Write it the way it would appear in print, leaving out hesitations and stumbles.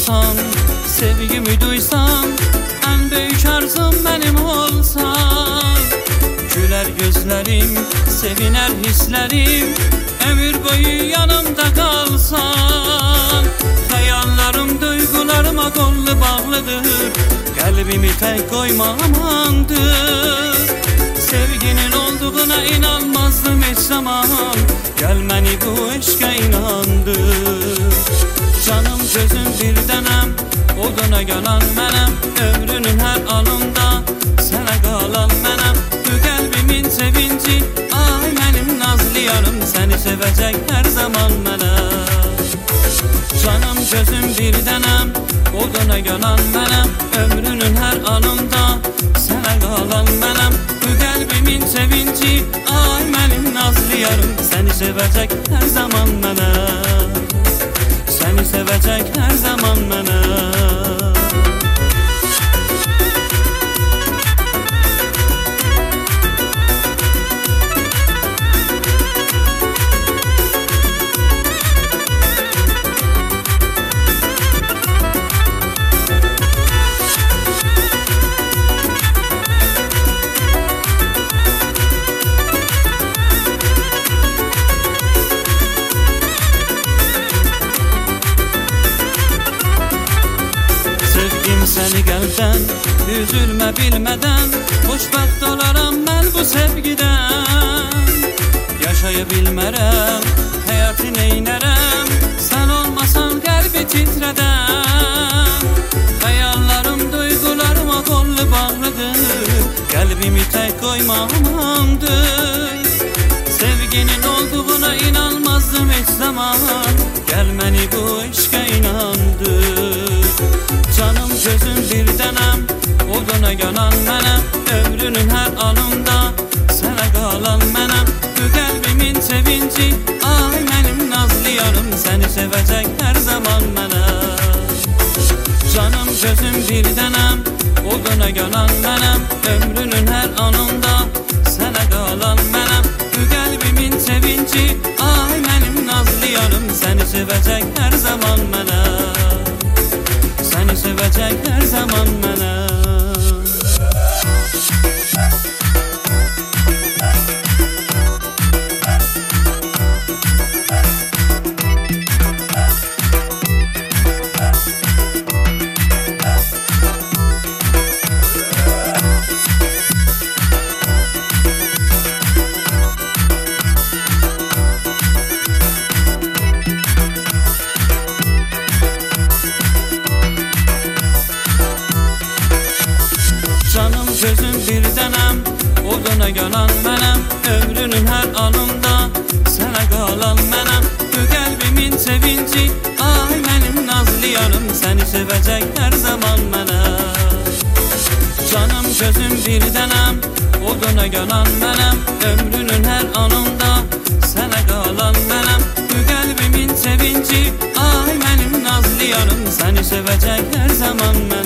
olsan, sevgimi duysan, en büyük arzum benim olsan. Güler gözlerim, seviner hislerim, ömür boyu yanımda kalsan. Hayallerim duygularıma kollu bağlıdır, kalbimi tek koyma amandır. Sevginin olduğuna inanmazdım hiç zaman, gel beni bu aşka inandır. Canım gözüm bir tanem, oduna gelen benim, ömrünün her anında sana kalan benim. Bu kalbimin sevinci, ay benim nazlı yarım, seni sevecek her zaman benim. Canım gözüm bir tanem, oduna gelen benim, ömrünün her anında sana kalan benim. Bu kalbimin sevinci, ay benim nazlı yarım, seni sevecek her zaman benim. Seni sevecek her zaman benim. Seni kalpten, üzülme bilmeden, xoşbəxt olaram ben bu sevgiden. Yaşayabilmərəm, hayatı neylərəm, sen olmasan kalbi titreden. Hayallarım duygularıma kollu bağlıdır, kalbimi tek koyma amandır. Sevginin olduğuna inanmazdım hiç zaman, gel beni bu aşka inandır. Canım gözüm bir tanem, oduna gelen benim, ömrünün her anında sana kalan benim. Bu kalbimin sevinci, ay benim nazlı yarım, seni sevecek her zaman benim. Canım gözüm bir tanem, oduna gelen benim, ömrünün her anında sana kalan benim. Bu kalbimin sevinci, ay benim nazlı yarım, seni sevecek her zaman benim. Seni sevecek her zaman benim. Canım gözüm bir tanem, oduna gelen benim, ömrünün her anında sana kalan benim. Bu kalbimin sevinci, ay benim nazlı yarım, seni sevecek her zaman benim. Canım gözüm bir tanem, oduna gelen benim, ömrünün her anında sana kalan benim. Bu kalbimin sevinci, ay benim nazlı yarım, seni sevecek her zaman benim.